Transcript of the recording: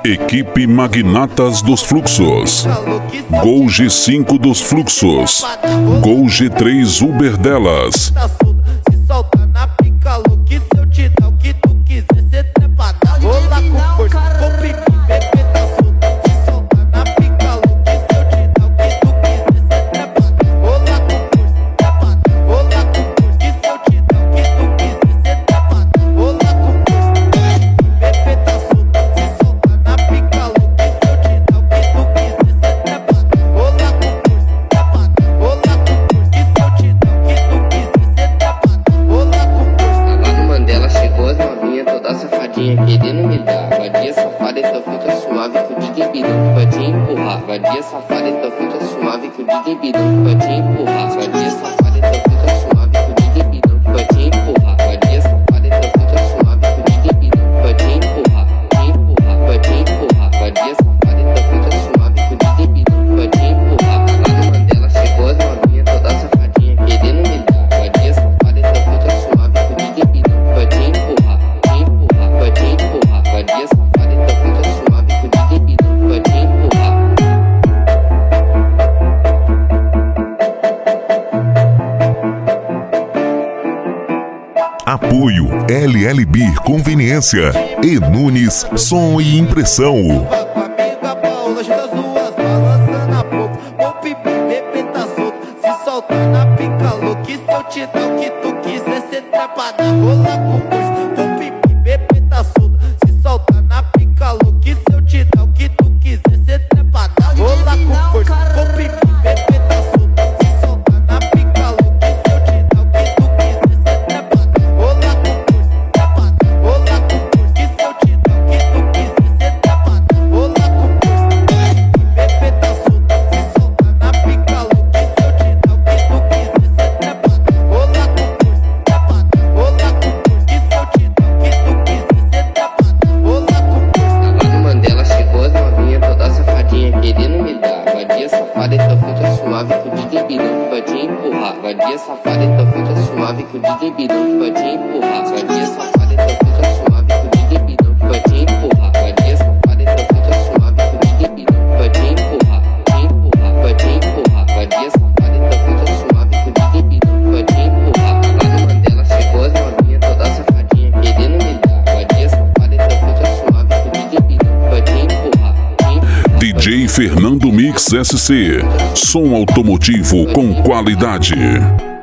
Equipe Magnatas dos Fluxos, Gol G5 dos Fluxos, Gol G3 Uber delas. Se solta na pica, louco, se eu te dar o que tu quiser, cê trepa na rola com força, com pipi, bebê tá solta. Se solta na pica, louco, se eu te dar o que tu quiser, cê trepa na rola com força, trepa na rola com força. Que se eu te dar o que tu quiser, cê trepa na rola com força, bebê tá solta. Se solta na pica, louco, se eu te dar o que tu quiser, cê trepa na rola com força, trepa na rola com força. Que se eu te dar o que tu quiser, cê trepa na rola com força. Lá no Mandela chegou as novinhas, toda safadinha querendo me dar. Vadia safada, então fica suave que o DJ Bidão vai te empurrar. Vadia safada, então fica suave que o DJ Bidão vai te empurrar. Vadia safada, então fica suave que o DJ Bidão vai te empurrar. Vadia safada, então fica suave que o DJ Bidão vai te empurrar. Te empurrar, vai te empurrar. Vadia safada, então fica suave que o DJ Bidão vai te empurrar. Lá no Mandela chegou as novinhas, toda safadinha querendo me dar. Vadia safada, então fica suave que o DJ Bidão vai te empurrar. Te empurrar, vai te empurrar. Vadia safada, então fica suave que o DJ Bidão vai te empurrar. Apoio LLB Conveniência e Nunes Som e Impressão. Com a amiga Paola, ajuda as duas, balançando a boca. O pipi, bebê tá solto, se solta na pica, louco. Se eu te dar o que tu quiser, cê trepa na rola com força. O pipi, bebê tá solto, se solta na pica, louco. Se eu te dar o que tu quiser, cê trepa na rola com força. O pipi, bebê tá solto, se solta na pica, louco. Se eu te dar o que tu quiser, cê trepa na rola com força, trepa na rola com força. Que se eu te dar o que tu quiser, cê trepa na rola com força. Bebê tá solta, se solta na pica, louco. Se eu te dar o que tu quiser, cê trepa na rola com força, trepa na rola com força. Que se eu te dar o que tu quiser, cê trepa na rola com força. Lá no Mandela chegou as novinhas, toda safadinha querendo me dar. Vadia safada, então fica suave que o DJ Bidão vai te empurrar. Vadia safada, então fica suave que o DJ Bidão vai te empurrar. Vadia safada, então fica suave que o DJ Bidão vai te empurrar. Vadia safada, então fica suave que o DJ Bidão vai te empurrar. Te empurrar, vai te empurrar. Vadia safada, então fica suave que o DJ Bidão vai te empurrar. Lá no Mandela chegou as novinhas, toda safadinha querendo me dar. Vadia safada, então fica suave que o DJ Bidão vai te empurrar. DJ Fernando Mix SC, som automotivo com qualidade.